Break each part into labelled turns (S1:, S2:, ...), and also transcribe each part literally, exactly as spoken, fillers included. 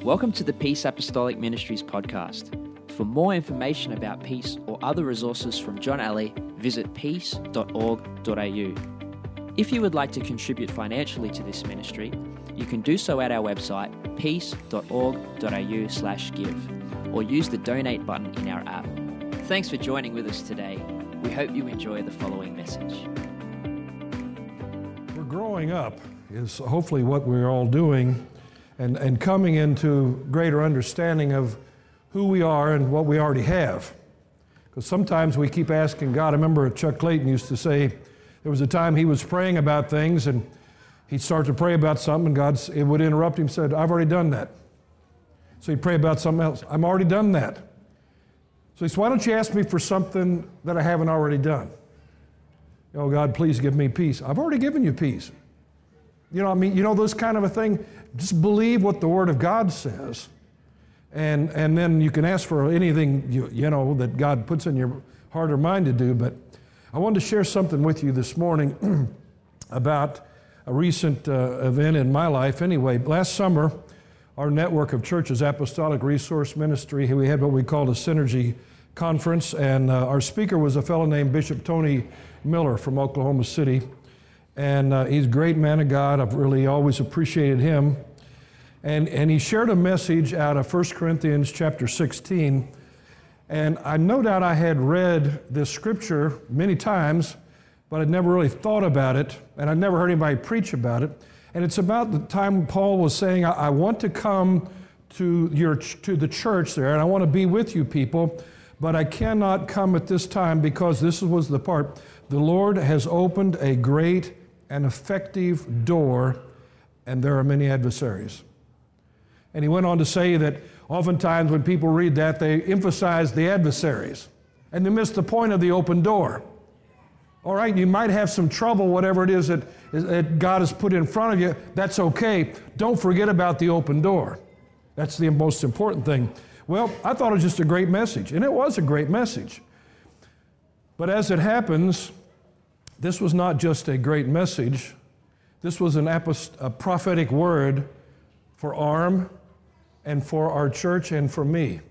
S1: Welcome to the Peace Apostolic Ministries podcast. For more information about Peace or other resources from John Alley, visit peace dot org dot a u. If you would like to contribute financially to this ministry, you can do so at our website, peace dot org dot a u slash give, or use the donate button in our app. Thanks for joining with us today. We hope you enjoy the following message.
S2: We're growing up is hopefully what we're all doing, and, and coming into greater understanding of who we are and what we already have. Because sometimes we keep asking God. I remember Chuck Clayton used to say there was a time he was praying about things, and he'd start to pray about something, and God it would interrupt him and said, I've already done that. So he'd pray about something else. I've already done that. So he said, why don't you ask me for something that I haven't already done? Oh, God, please give me peace. I've already given you peace. You know, I mean, you know, this kind of a thing. Just believe what the Word of God says, and and then you can ask for anything you you know that God puts in your heart or mind to do. But I wanted to share something with you this morning about a recent uh, event in my life. Anyway, last summer, our network of churches, Apostolic Resource Ministry, we had what we called a Synergy Conference, and uh, our speaker was a fellow named Bishop Tony Miller from Oklahoma City. And uh, he's a great man of God. I've really always appreciated him. And and he shared a message out of First Corinthians chapter sixteen. And I no doubt I had read this scripture many times, but I'd never really thought about it, and I'd never heard anybody preach about it. And it's about the time Paul was saying, I, I want to come to your to the church there, and I want to be with you people, but I cannot come at this time because this was the part. The Lord has opened a great and effective door, and there are many adversaries. And he went on to say that oftentimes when people read that, they emphasize the adversaries, and they miss the point of the open door. All right, you might have some trouble, whatever it is that, that God has put in front of you, that's okay. Don't forget about the open door. That's the most important thing. Well, I thought it was just a great message, and it was a great message. But as it happens, this was not just a great message. This was an apost- a prophetic word for A R M and for our church and for me.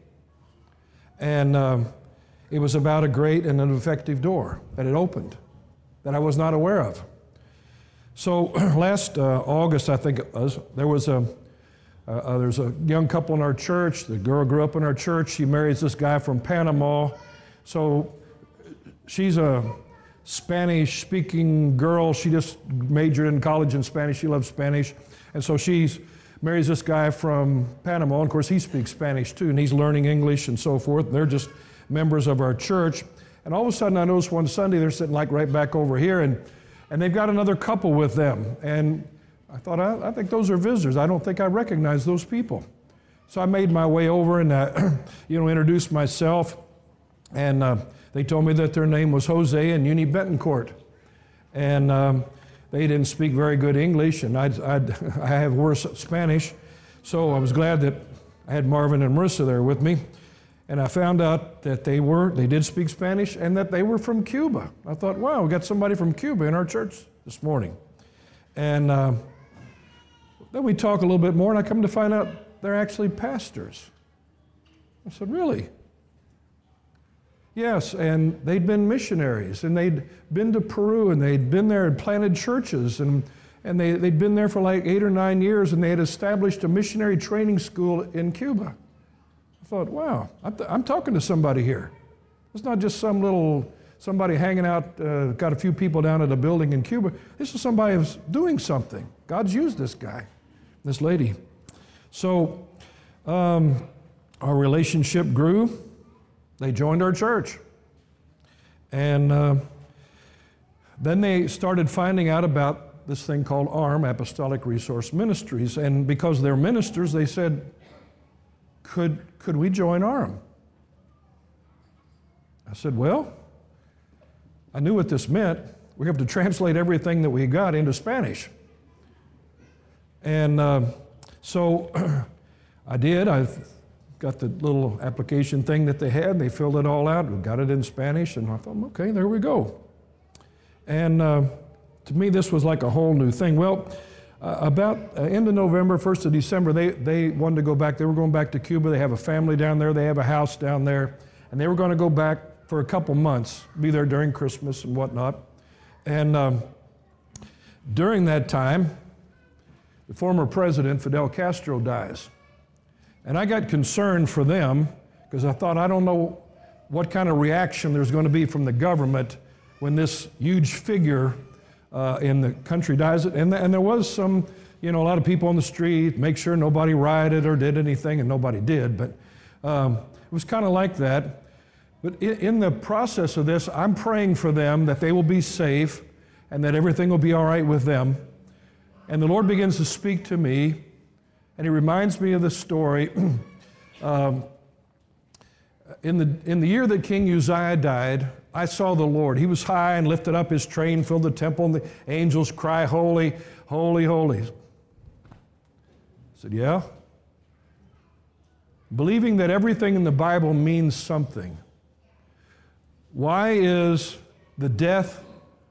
S2: And um, it was about a great and an effective door that had opened that I was not aware of. So last uh, August, I think it was, there was a uh, uh, there's a young couple in our church. The girl grew up in our church. She marries this guy from Panama. So she's a Spanish-speaking girl. She just majored in college in Spanish. She loves Spanish. And so she marries this guy from Panama. And of course, he speaks Spanish too, and he's learning English and so forth. They're just members of our church. And all of a sudden, I noticed one Sunday, they're sitting like right back over here, and, and they've got another couple with them. And I thought, I, I think those are visitors. I don't think I recognize those people. So I made my way over and, uh, you know, introduced myself. And uh, they told me that their name was Jose and Uni Betancourt. And um, they didn't speak very good English, and I'd, I'd, I have worse Spanish. So I was glad that I had Marvin and Marissa there with me. And I found out that they were, they did speak Spanish, and that they were from Cuba. I thought, wow, we got somebody from Cuba in our church this morning. And uh, then we talk a little bit more, and I come to find out they're actually pastors. I said, really? Yes, and they'd been missionaries, and they'd been to Peru, and they'd been there and planted churches, and, and they, they'd been there for like eight or nine years, and they had established a missionary training school in Cuba. I thought, wow, I'm, th- I'm talking to somebody here. It's not just some little, somebody hanging out, uh, got a few people down at a building in Cuba. This is somebody who's doing something. God's used this guy, this lady. So um, our relationship grew. They joined our church. And uh, then they started finding out about this thing called A R M, Apostolic Resource Ministries. And because they're ministers, they said, could, could we join A R M? I said, well, I knew what this meant. We have to translate everything that we got into Spanish. And uh, so I did. I got the little application thing that they had. They filled it all out. We got it in Spanish, and I thought, okay, there we go. And uh, to me, this was like a whole new thing. Well, uh, about uh, end of November, first of December, they, they wanted to go back. They were going back to Cuba. They have a family down there. They have a house down there. And they were going to go back for a couple months, be there during Christmas and whatnot. And um, during that time, the former president, Fidel Castro, dies. And I got concerned for them because I thought, I don't know what kind of reaction there's going to be from the government when this huge figure uh, in the country dies. And, and there was some, you know, a lot of people on the street, make sure nobody rioted or did anything, and nobody did. But um, it was kind of like that. But in, in the process of this, I'm praying for them that they will be safe and that everything will be all right with them. And the Lord begins to speak to me, and He reminds me of the story. um, in the in the year that King Uzziah died, I saw the Lord. He was high and lifted up, His train filled the temple, and the angels cry, holy, holy, holy. I said, yeah? Believing that everything in the Bible means something. Why is the death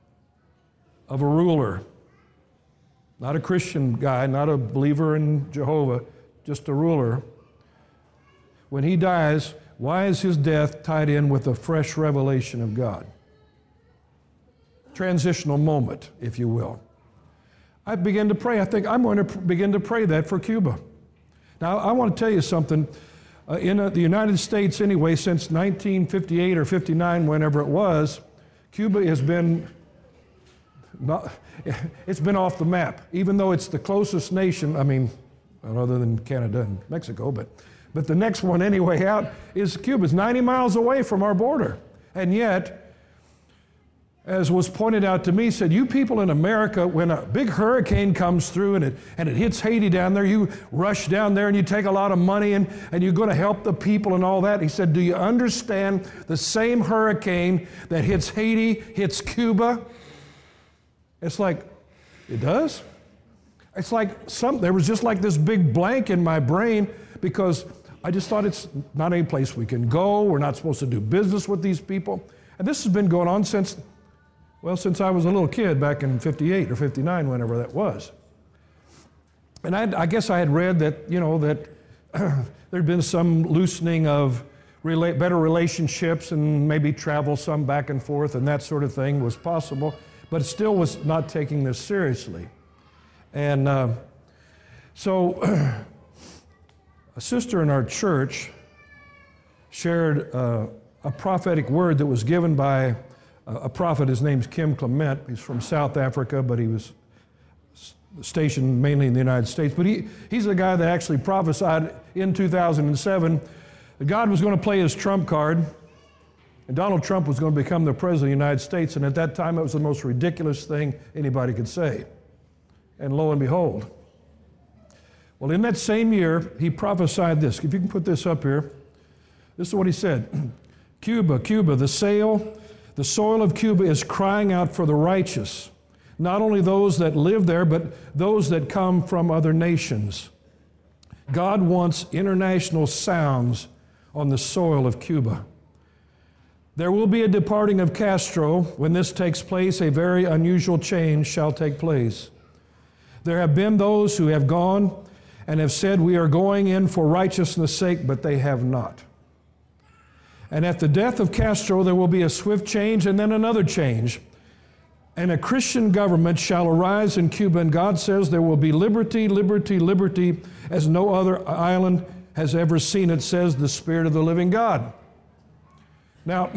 S2: of a ruler, not a Christian guy, not a believer in Jehovah, just a ruler, when he dies, why is his death tied in with a fresh revelation of God? Transitional moment, if you will. I began to pray. I think I'm going to begin to pray that for Cuba. Now, I want to tell you something. Uh, in uh, the United States, anyway, since nineteen fifty-eight or fifty-nine, whenever it was, Cuba has been not, it's been off the map, even though it's the closest nation. I mean, other than Canada and Mexico, but but the next one anyway out is Cuba. It's ninety miles away from our border, and yet, as was pointed out to me, said, you people in America, when a big hurricane comes through and it, and it hits Haiti down there, you rush down there and you take a lot of money and, and you're going to help the people and all that. He said, do you understand the same hurricane that hits Haiti, hits Cuba? It's like, it does? It's like some, there was just like this big blank in my brain because I just thought it's not any place we can go. We're not supposed to do business with these people. And this has been going on since Well, since I was a little kid back in fifty-eight or fifty-nine, whenever that was. And I, I guess I had read that, you know, that there'd been some loosening of rela- better relationships and maybe travel some back and forth and that sort of thing was possible, but it still was not taking this seriously. And uh, so a sister in our church shared uh, a prophetic word that was given by a prophet. His name's Kim Clement. He's from South Africa, but he was stationed mainly in the United States. But he, he's the guy that actually prophesied in two thousand seven that God was going to play his trump card, and Donald Trump was going to become the President of the United States, and at that time it was the most ridiculous thing anybody could say. And lo and behold. Well, in that same year, he prophesied this. If you can put this up here, this is what he said. Cuba, Cuba, the sail... The soil of Cuba is crying out for the righteous, not only those that live there, but those that come from other nations. God wants international sounds on the soil of Cuba. There will be a departing of Castro. When this takes place, a very unusual change shall take place. There have been those who have gone and have said, we are going in for righteousness' sake, but they have not. And at the death of Castro, there will be a swift change and then another change. And a Christian government shall arise in Cuba, and God says there will be liberty, liberty, liberty, as no other island has ever seen it, says the Spirit of the living God. Now,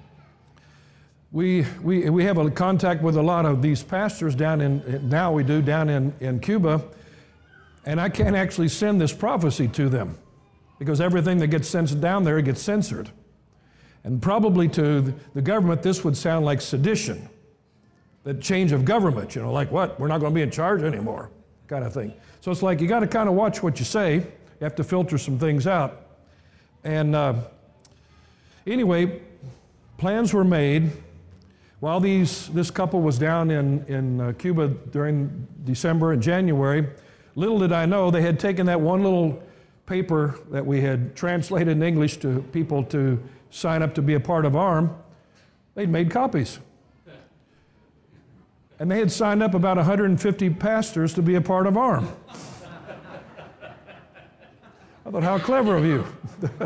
S2: we, we, we have a contact with a lot of these pastors down in, now we do, down in, in Cuba, and I can't actually send this prophecy to them because everything that gets sent down there gets censored. And probably to the government, this would sound like sedition, the change of government, you know, like what? We're not going to be in charge anymore, kind of thing. So it's like you got to kind of watch what you say. You have to filter some things out. And uh, anyway, plans were made. While these this couple was down in, in uh, Cuba during December and January, little did I know they had taken that one little paper that we had translated in English to people to sign up to be a part of A R M, they'd made copies. And they had signed up about one hundred fifty pastors to be a part of A R M. I thought, how clever of you.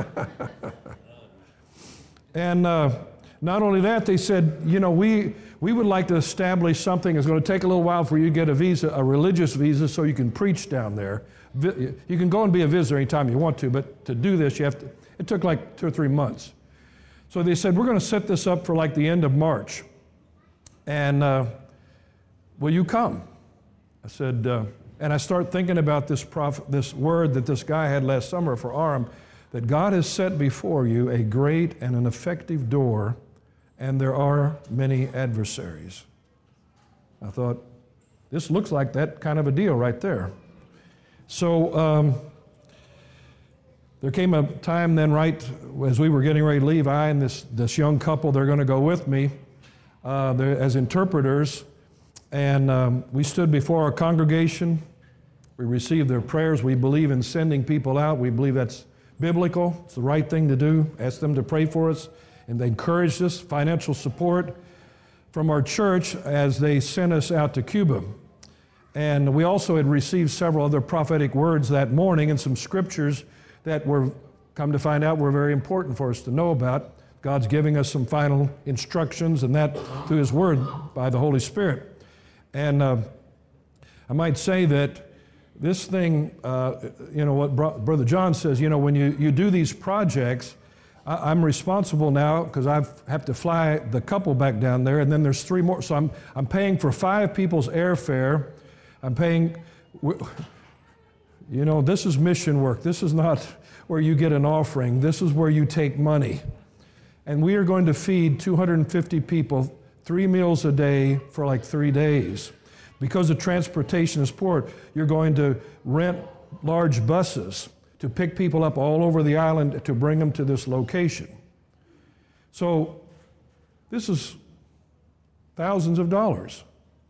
S2: And uh, not only that, they said, you know, we, we would like to establish something. It's going to take a little while for you to get a visa, a religious visa, so you can preach down there. You can go and be a visitor anytime you want to, but to do this, you have to, it took like two or three months. So they said, we're going to set this up for like the end of March. And uh, will you come? I said, uh, and I start thinking about this prophet, this word that this guy had last summer for A R M, that God has set before you a great and an effective door, and there are many adversaries. I thought, this looks like that kind of a deal right there. So um, there came a time then, right as we were getting ready to leave, I and this, this young couple, they're going to go with me uh, as interpreters, and um, we stood before our congregation. We received their prayers. We believe in sending people out. We believe that's biblical. It's the right thing to do. Ask them to pray for us, and they encouraged us, financial support from our church as they sent us out to Cuba. And we also had received several other prophetic words that morning and some scriptures that were, come to find out, were very important for us to know about. God's giving us some final instructions, and that through His Word by the Holy Spirit. And uh, I might say that this thing, uh, you know, what Bro- Brother John says, you know, when you, you do these projects, I, I'm responsible now because I have to fly the couple back down there, and then there's three more. So I'm, I'm paying for five people's airfare. I'm paying, you know, this is mission work. This is not where you get an offering. This is where you take money. And we are going to feed two hundred fifty people, three meals a day for like three days. Because the transportation is poor, you're going to rent large buses to pick people up all over the island to bring them to this location. So this is thousands of dollars.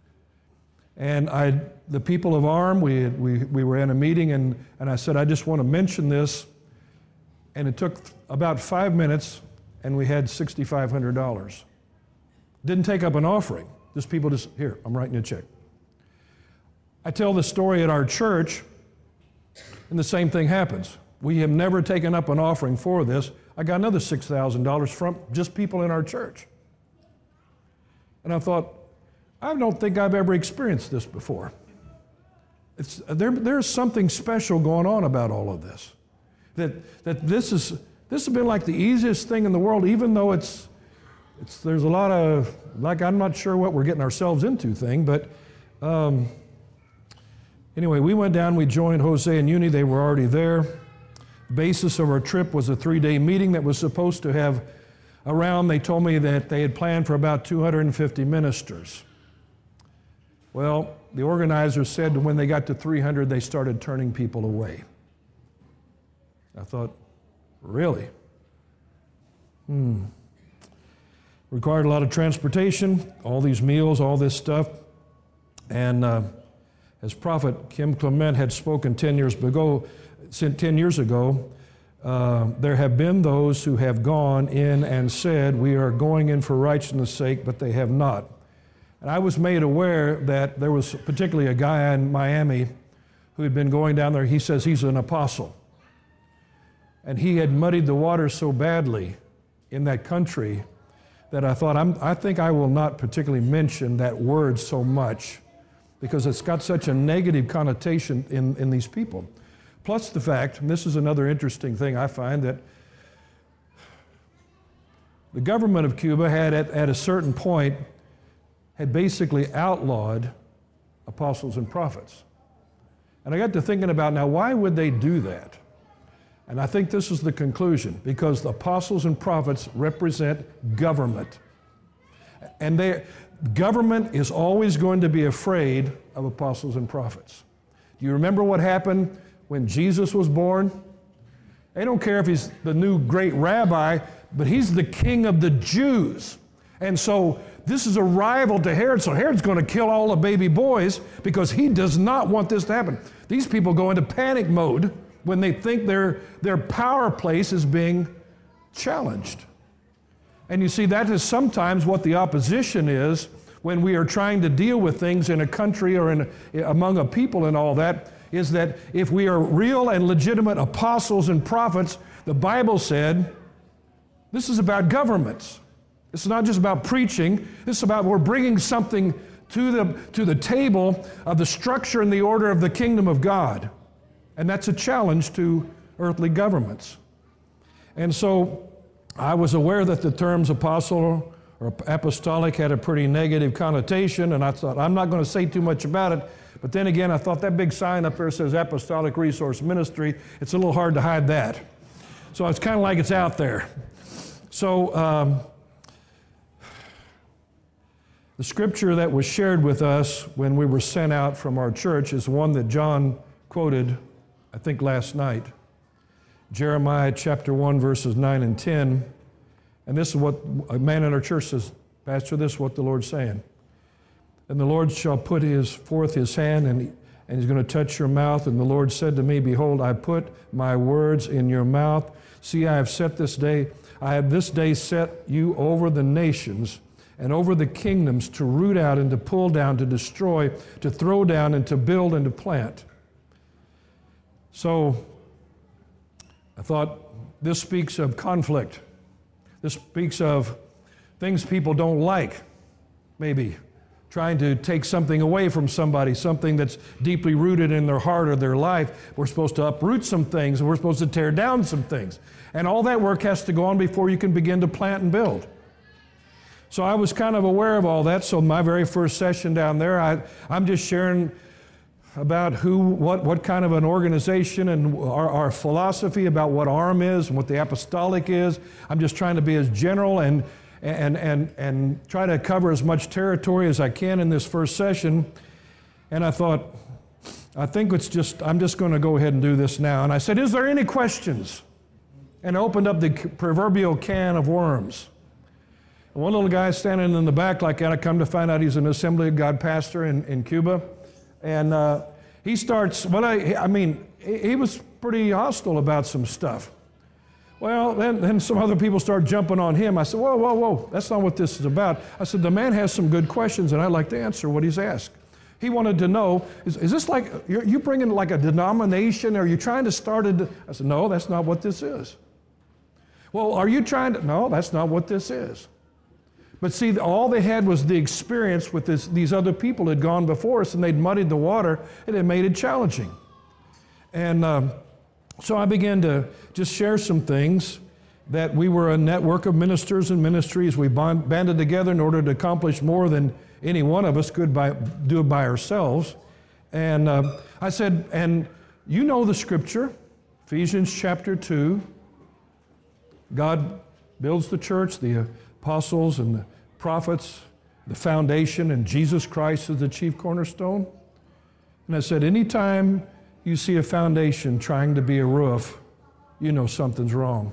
S2: And I, the people of A R M, we, we, we were in a meeting, and, and I said, I just want to mention this. And it took about five minutes, and we had six thousand five hundred dollars. Didn't take up an offering. Just people just, here, I'm writing you a check. I tell the story at our church, and the same thing happens. We have never taken up an offering for this. I got another six thousand dollars from just people in our church. And I thought, I don't think I've ever experienced this before. It's, there, there's something special going on about all of this. That, that this, is, this has been like the easiest thing in the world, even though it's, it's there's a lot of, like, I'm not sure what we're getting ourselves into thing, but um, anyway, we went down, we joined Jose and Uni, they were already there. The basis of our trip was a three-day meeting that was supposed to have around, they told me that they had planned for about two hundred fifty ministers. Well, the organizers said when they got to three hundred, they started turning people away. I thought, really? Hmm. Required a lot of transportation, all these meals, all this stuff. And uh, as Prophet Kim Clement had spoken ten years ago, ten years ago, uh, there have been those who have gone in and said, we are going in for righteousness' sake, but they have not. And I was made aware that there was particularly a guy in Miami who had been going down there. He says he's an apostle. And he had muddied the water so badly in that country that I thought, I'm, I think I will not particularly mention that word so much because it's got such a negative connotation in, in these people. Plus the fact, and this is another interesting thing I find, that the government of Cuba had at, at a certain point had basically outlawed apostles and prophets. And I got to thinking about, now, why would they do that? And I think this is the conclusion, because the apostles and prophets represent government. And they, government is always going to be afraid of apostles and prophets. Do you remember what happened when Jesus was born? They don't care if he's the new great rabbi, but he's the king of the Jews. And so this is a rival to Herod, so Herod's going to kill all the baby boys because he does not want this to happen. These people go into panic mode when they think their, their power place is being challenged. And you see, that is sometimes what the opposition is when we are trying to deal with things in a country or in a, among a people and all that, is that if we are real and legitimate apostles and prophets, the Bible said, this is about governments. It's not just about preaching. This is about we're bringing something to the, to the table of the structure and the order of the kingdom of God. And that's a challenge to earthly governments. And so I was aware that the terms apostle or apostolic had a pretty negative connotation, and I thought, I'm not going to say too much about it. But then again, I thought that big sign up there says Apostolic Resource Ministry. It's a little hard to hide that. So it's kind of like it's out there. So um, the scripture that was shared with us when we were sent out from our church is one that John quoted, I think, last night. Jeremiah chapter one, verses nine and ten. And this is what a man in our church says, Pastor, this is what the Lord's saying. And the Lord shall put his forth his hand, and, he, and he's going to touch your mouth. And the Lord said to me, behold, I put my words in your mouth. See, I have set this day, I have this day set you over the nations and over the kingdoms to root out and to pull down, to destroy, to throw down, and to build and to plant. So I thought this speaks of conflict. This speaks of things people don't like, maybe. Trying to take something away from somebody, something that's deeply rooted in their heart or their life. We're supposed to uproot some things, and we're supposed to tear down some things. And all that work has to go on before you can begin to plant and build. So I was kind of aware of all that. So my very first session down there, I, I'm just sharing about who, what, what kind of an organization and our, our philosophy about what A R M is and what the apostolic is. I'm just trying to be as general and and and and try to cover as much territory as I can in this first session. And I thought, I think it's just, I'm just going to go ahead and do this now. And I said, is there any questions? And I opened up the proverbial can of worms. And one little guy standing in the back like that, I come to find out he's an Assembly of God pastor in, in Cuba. And uh, he starts, well, I, I mean, he was pretty hostile about some stuff. Well, then, then some other people start jumping on him. I said, whoa, whoa, whoa, that's not what this is about. I said, the man has some good questions, and I'd like to answer what he's asked. He wanted to know, is, is this like, you're, you bringing like a denomination? Are you trying to start a, de-? I said, no, that's not what this is. Well, are you trying to, no, that's not what this is. But see, all they had was the experience with this, these other people had gone before us, and they'd muddied the water, and it made it challenging. And um, so I began to just share some things, that we were a network of ministers and ministries. We bond, banded together in order to accomplish more than any one of us could by, do it by ourselves. And uh, I said, and you know the scripture, Ephesians chapter two. God builds the church, the apostles and the prophets, the foundation, and Jesus Christ is the chief cornerstone. And I said, anytime you see a foundation trying to be a roof, you know something's wrong.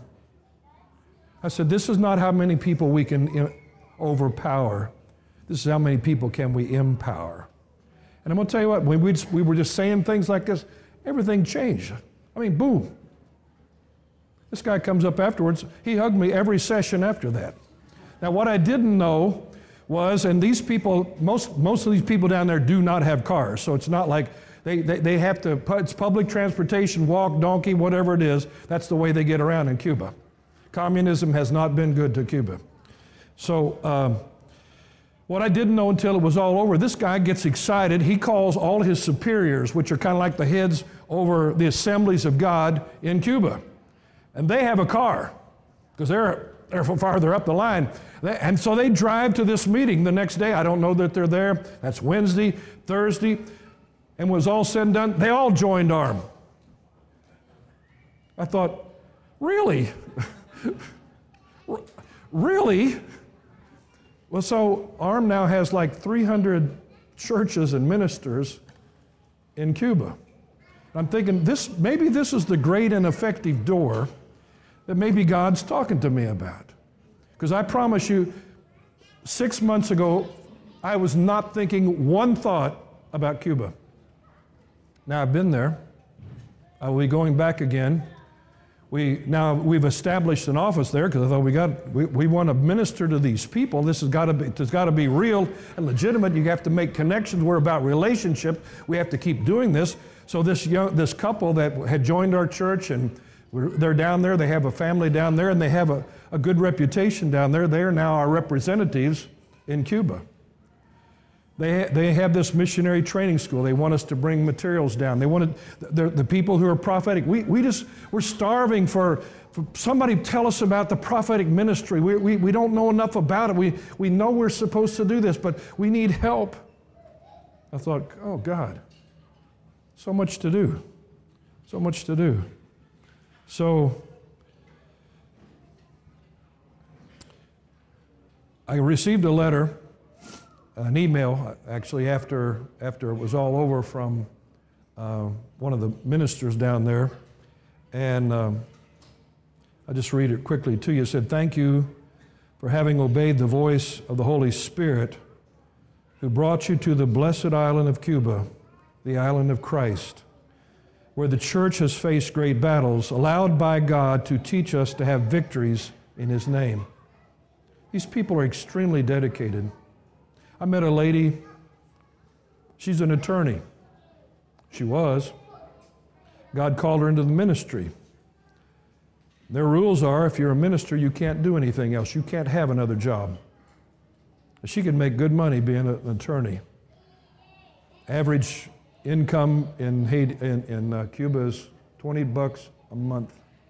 S2: I said, this is not how many people we can overpower. This is how many people can we empower. And I'm going to tell you what, when we, just, we were just saying things like this, everything changed. I mean, boom. This guy comes up afterwards. He hugged me every session after that. Now, what I didn't know was, and these people, most, most of these people down there do not have cars, so it's not like they, they, they have to, it's public transportation, walk, donkey, whatever it is. That's the way they get around in Cuba. Communism has not been good to Cuba. So um, what I didn't know until it was all over, this guy gets excited. He calls all his superiors, which are kind of like the heads over the assemblies of God in Cuba. And they have a car, because they're, they're farther up the line. They, and so they drive to this meeting the next day. I don't know that they're there. That's Wednesday, Thursday. And when it was all said and done, they all joined A R M. I thought, really? Really? Well, so A R M now has like three hundred churches and ministers in Cuba. I'm thinking, this maybe this is the great and effective door that maybe God's talking to me about. Because I promise you, six months ago, I was not thinking one thought about Cuba. Now I've been there. I will be going back again. we now we've established an office there because I thought we got we, we want to minister to these people. This has got to be it's got to be real and legitimate. You have to make connections. We're about relationship. We have to keep doing this. So this young this couple that had joined our church, and we're, they're down there. They have a family down there, and they have a, a good reputation down there. They are now our representatives in Cuba. They, they have this missionary training school. They want us to bring materials down. They wanted the, the people who are prophetic. We, we just, we're starving for, for somebody to tell us about the prophetic ministry. We, we, we don't know enough about it. We, we know we're supposed to do this, but we need help. I thought, oh God, so much to do. So much to do. So I received a letter, an email, actually, after after it was all over from uh, one of the ministers down there. And um, I'll just read it quickly to you. It said, "Thank you for having obeyed the voice of the Holy Spirit who brought you to the blessed island of Cuba, the island of Christ, where the church has faced great battles, allowed by God to teach us to have victories in His name." These people are extremely dedicated. I met a lady, she's an attorney. She was. God called her into the ministry. Their rules are, if you're a minister, you can't do anything else. You can't have another job. She could make good money being an attorney. Average income in, Haiti, in, in uh, Cuba is twenty bucks a month.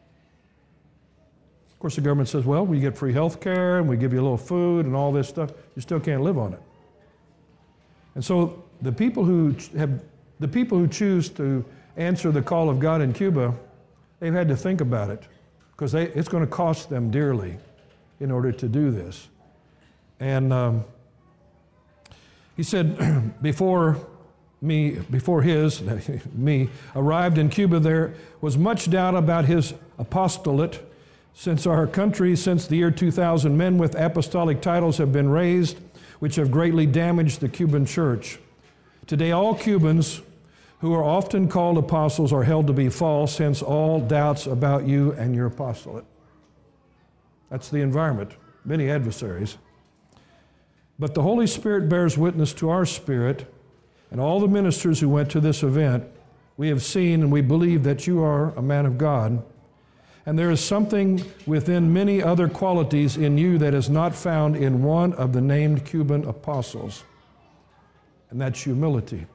S2: Of course, the government says, well, we get free health care, and we give you a little food and all this stuff. You still can't live on it. And so the people who have, the people who choose to answer the call of God in Cuba, they've had to think about it, because they, it's going to cost them dearly in order to do this. And um, he said, before me, before his, me, arrived in Cuba, there was much doubt about his apostolate. Since our country, since the year two thousand, men with apostolic titles have been raised, which have greatly damaged the Cuban church. Today, all Cubans who are often called apostles are held to be false, hence all doubts about you and your apostolate. That's the environment, many adversaries. But the Holy Spirit bears witness to our spirit, and all the ministers who went to this event, we have seen and we believe that you are a man of God. And there is something within many other qualities in you that is not found in one of the named Cuban apostles, and that's humility.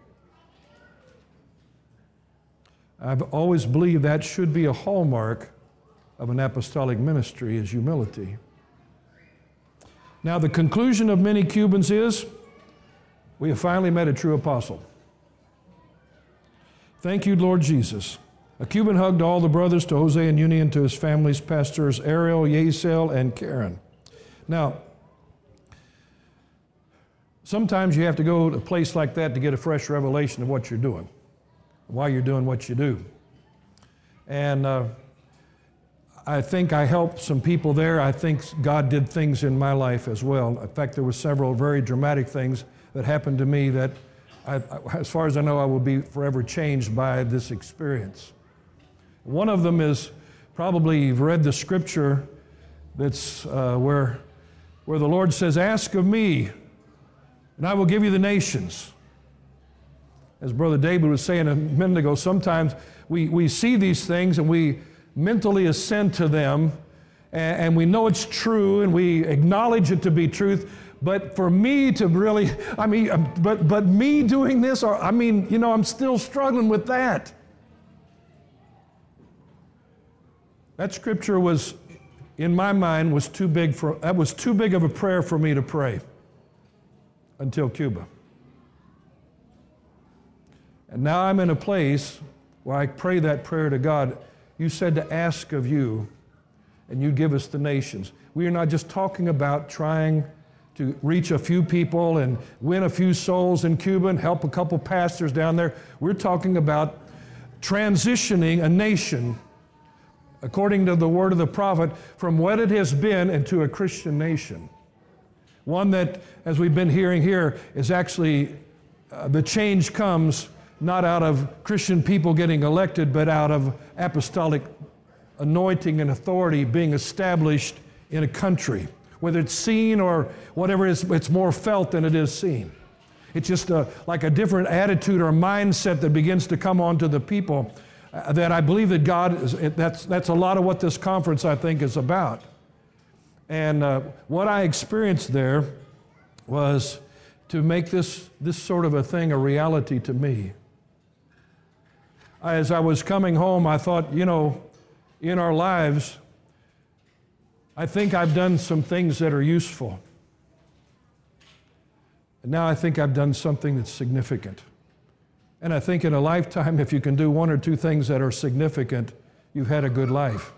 S2: I've always believed that should be a hallmark of an apostolic ministry, is humility. Now, the conclusion of many Cubans is, we have finally met a true apostle. Thank you, Lord Jesus. A Cuban hugged all the brothers, to Jose and Uni, and to his family's pastors, Ariel, Yesel, and Karen. Now, sometimes you have to go to a place like that to get a fresh revelation of what you're doing, why you're doing what you do. And uh, I think I helped some people there. I think God did things in my life as well. In fact, there were several very dramatic things that happened to me that, I, as far as I know, I will be forever changed by this experience. One of them is, probably you've read the scripture that's uh, where, where the Lord says, ask of me, and I will give you the nations. As Brother David was saying a minute ago, sometimes we, we see these things and we mentally assent to them, and, and we know it's true and we acknowledge it to be truth. But for me to really, I mean, but, but me doing this, or I mean, you know, I'm still struggling with that. That scripture was, in my mind, was too big for, that was too big of a prayer for me to pray until Cuba. And now I'm in a place where I pray that prayer to God. You said to ask of you, and you give us the nations. We are not just talking about trying to reach a few people and win a few souls in Cuba and help a couple pastors down there. We're talking about transitioning a nation, according to the word of the prophet, from what it has been into a Christian nation. One that, as we've been hearing here, is actually, uh, the change comes not out of Christian people getting elected, but out of apostolic anointing and authority being established in a country. Whether it's seen or whatever it is, it's more felt than it is seen. It's just a, like a different attitude or mindset that begins to come onto the people uh, that I believe that God is, that's, that's a lot of what this conference, I think, is about. And uh, what I experienced there was to make this, this sort of a thing a reality to me. As I was coming home, I thought, you know, in our lives, I think I've done some things that are useful. And now I think I've done something that's significant. And I think in a lifetime, if you can do one or two things that are significant, you've had a good life.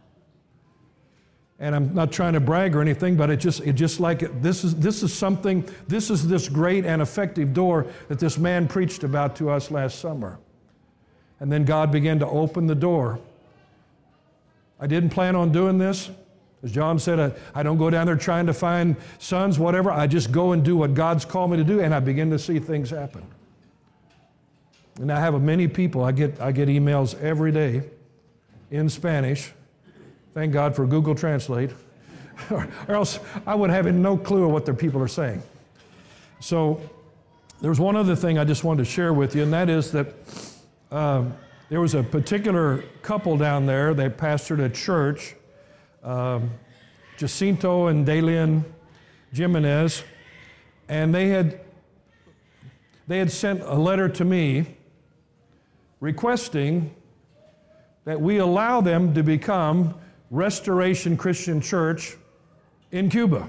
S2: And I'm not trying to brag or anything, but it just, it just like it, this is this is something, this is this great and effective door that this man preached about to us last summer. And then God began to open the door. I didn't plan on doing this. As John said, I, I don't go down there trying to find sons, whatever. I just go and do what God's called me to do, and I begin to see things happen. And I have many people, I get, I get emails every day in Spanish. Thank God for Google Translate. or, or else I would have no clue of what their people are saying. So there's one other thing I just wanted to share with you, and that is that um, there was a particular couple down there. They pastored a church, um, Jacinto and Dalian Jimenez, and they had they had sent a letter to me requesting that we allow them to become Restoration Christian Church in Cuba.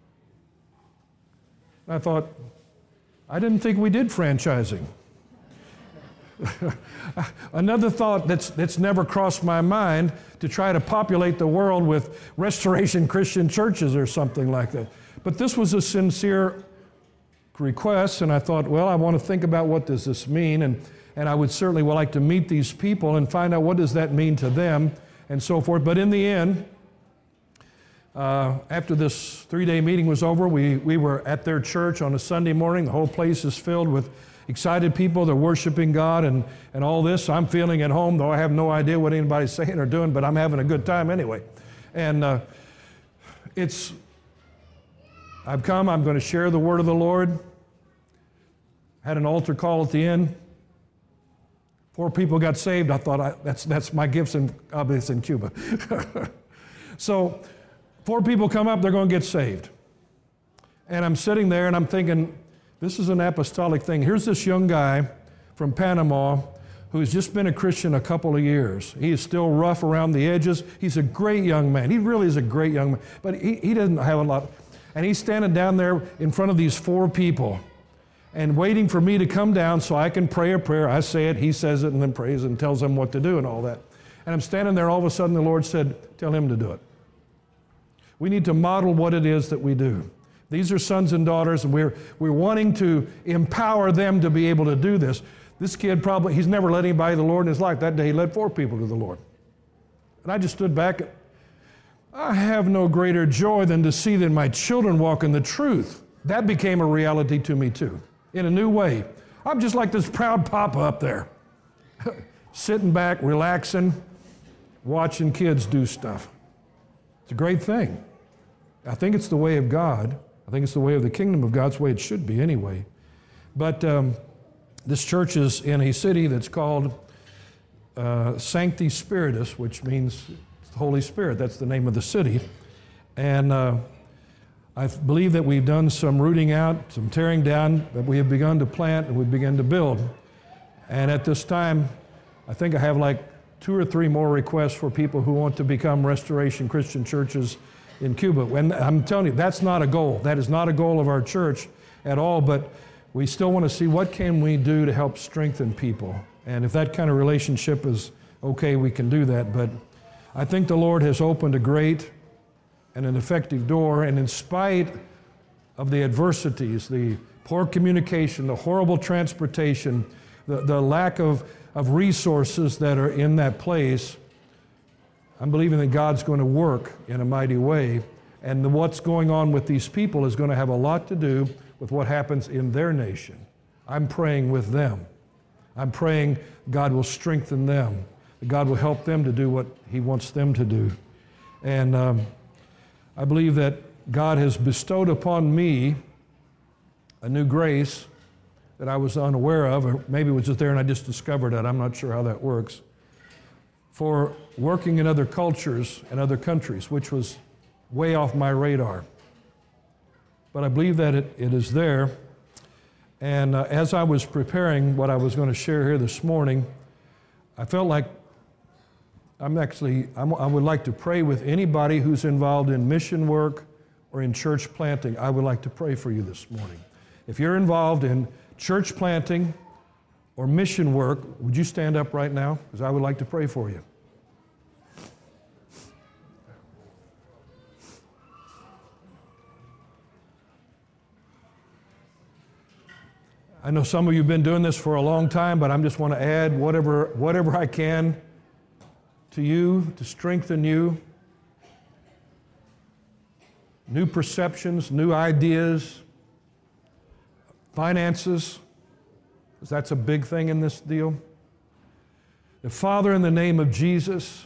S2: I thought, I didn't think we did franchising. Another thought that's, that's never crossed my mind, to try to populate the world with Restoration Christian churches or something like that. But this was a sincere request, and I thought, well, I want to think about what does this mean, and, and I would certainly would like to meet these people and find out what does that mean to them and so forth. But in the end, uh, after this three-day meeting was over, we, we were at their church on a Sunday morning. The whole place is filled with excited people. They're worshiping God and, and all this. I'm feeling at home, though I have no idea what anybody's saying or doing, but I'm having a good time anyway. And uh, it's, I've come, I'm going to share the word of the Lord. Had an altar call at the end. Four people got saved. I thought, I, that's, that's my gifts in, obviously in Cuba. So four people come up, they're going to get saved. And I'm sitting there and I'm thinking, this is an apostolic thing. Here's this young guy from Panama who's just been a Christian a couple of years. He is still rough around the edges. He's a great young man. He really is a great young man. But he, he doesn't have a lot. And he's standing down there in front of these four people and waiting for me to come down so I can pray a prayer. I say it, he says it, and then prays and tells them what to do and all that. And I'm standing there, all of a sudden the Lord said, tell him to do it. We need to model what it is that we do. These are sons and daughters, and we're, we're wanting to empower them to be able to do this. This kid probably, he's never led anybody to the Lord in his life. That day he led four people to the Lord. And I just stood back. And, I have no greater joy than to see that my children walk in the truth. That became a reality to me too, in a new way. I'm just like this proud papa up there, sitting back, relaxing, watching kids do stuff. It's a great thing. I think it's the way of God. I think it's the way of the kingdom of God. It's the way it should be anyway. But um, this church is in a city that's called uh, Sancti Spiritus, which means the Holy Spirit. That's the name of the city. And uh, I believe that we've done some rooting out, some tearing down, but we have begun to plant and we've begun to build. And at this time, I think I have like two or three more requests for people who want to become Restoration Christian churches in Cuba. And I'm telling you, that's not a goal. That is not a goal of our church at all, but we still want to see what can we do to help strengthen people. And if that kind of relationship is okay, we can do that. But I think the Lord has opened a great and an effective door, and in spite of the adversities, the poor communication, the horrible transportation, the, the lack of, of resources that are in that place, I'm believing that God's going to work in a mighty way, and the, what's going on with these people is going to have a lot to do with what happens in their nation. I'm praying with them. I'm praying God will strengthen them, that God will help them to do what He wants them to do. And um, I believe that God has bestowed upon me a new grace that I was unaware of, or maybe it was just there and I just discovered it. I'm not sure how that works. For working in other cultures and other countries, which was way off my radar. But I believe that it, it is there. And uh, as I was preparing what I was going to share here this morning, I felt like I'm actually, I'm, I would like to pray with anybody who's involved in mission work or in church planting. I would like to pray for you this morning. If you're involved in church planting or mission work, would you stand up right now? Because I would like to pray for you. I know some of you have been doing this for a long time, but I just want to add whatever, whatever I can to you to strengthen you. New perceptions, new ideas, finances, because that's a big thing in this deal. The Father, in the name of Jesus,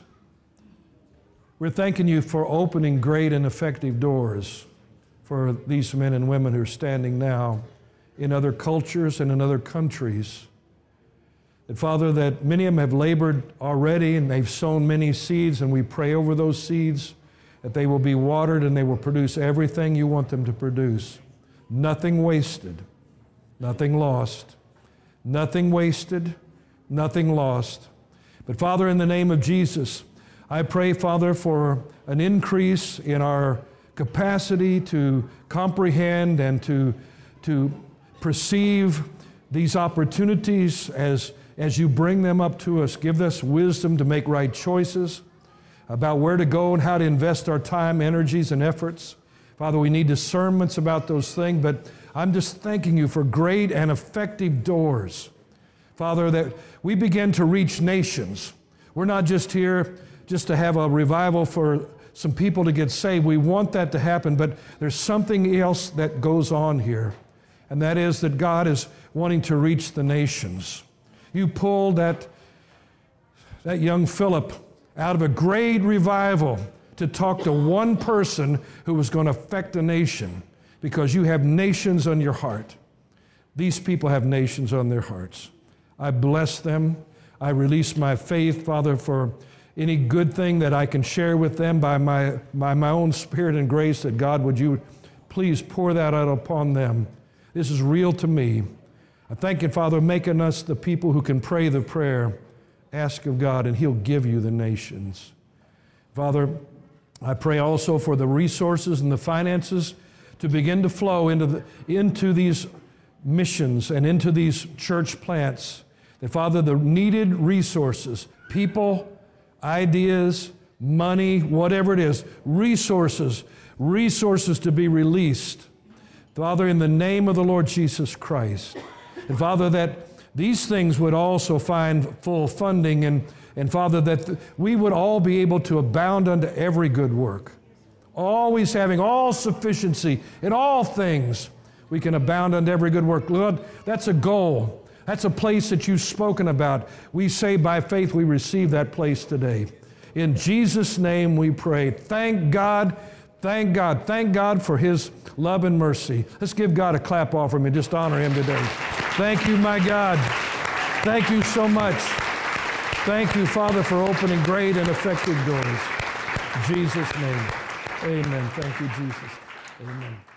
S2: we're thanking you for opening great and effective doors for these men and women who are standing now in other cultures and in other countries. That, Father, that many of them have labored already and they've sown many seeds, and we pray over those seeds that they will be watered and they will produce everything you want them to produce. Nothing wasted, nothing lost, nothing wasted, nothing lost. But Father, in the name of Jesus, I pray, Father, for an increase in our capacity to comprehend and to, to perceive these opportunities as, as you bring them up to us. Give us wisdom to make right choices about where to go and how to invest our time, energies, and efforts. Father, we need discernments about those things, but I'm just thanking you for great and effective doors. Father, that we begin to reach nations. We're not just here just to have a revival for some people to get saved. We want that to happen, but there's something else that goes on here. And that is that God is wanting to reach the nations. You pulled that, that young Philip out of a great revival to talk to one person who was going to affect a nation, because you have nations on your heart. These people have nations on their hearts. I bless them. I release my faith, Father, for any good thing that I can share with them by my, by my own spirit and grace, that God, would you please pour that out upon them. This is real to me. I thank you, Father, making us the people who can pray the prayer, ask of God, and He'll give you the nations. Father, I pray also for the resources and the finances to begin to flow into, the, into these missions and into these church plants. That, Father, the needed resources, people, ideas, money, whatever it is, resources, resources to be released. Father, in the name of the Lord Jesus Christ. And Father, that these things would also find full funding, and, and Father, that we would all be able to abound unto every good work. Always having all sufficiency in all things, we can abound unto every good work. Lord, that's a goal. That's a place that you've spoken about. We say by faith we receive that place today. In Jesus' name we pray. Thank God. Thank God. Thank God for His love and mercy. Let's give God a clap offering and just honor Him today. Thank you, my God. Thank you so much. Thank you, Father, for opening great and effective doors. In Jesus' name, amen. Thank you, Jesus. Amen.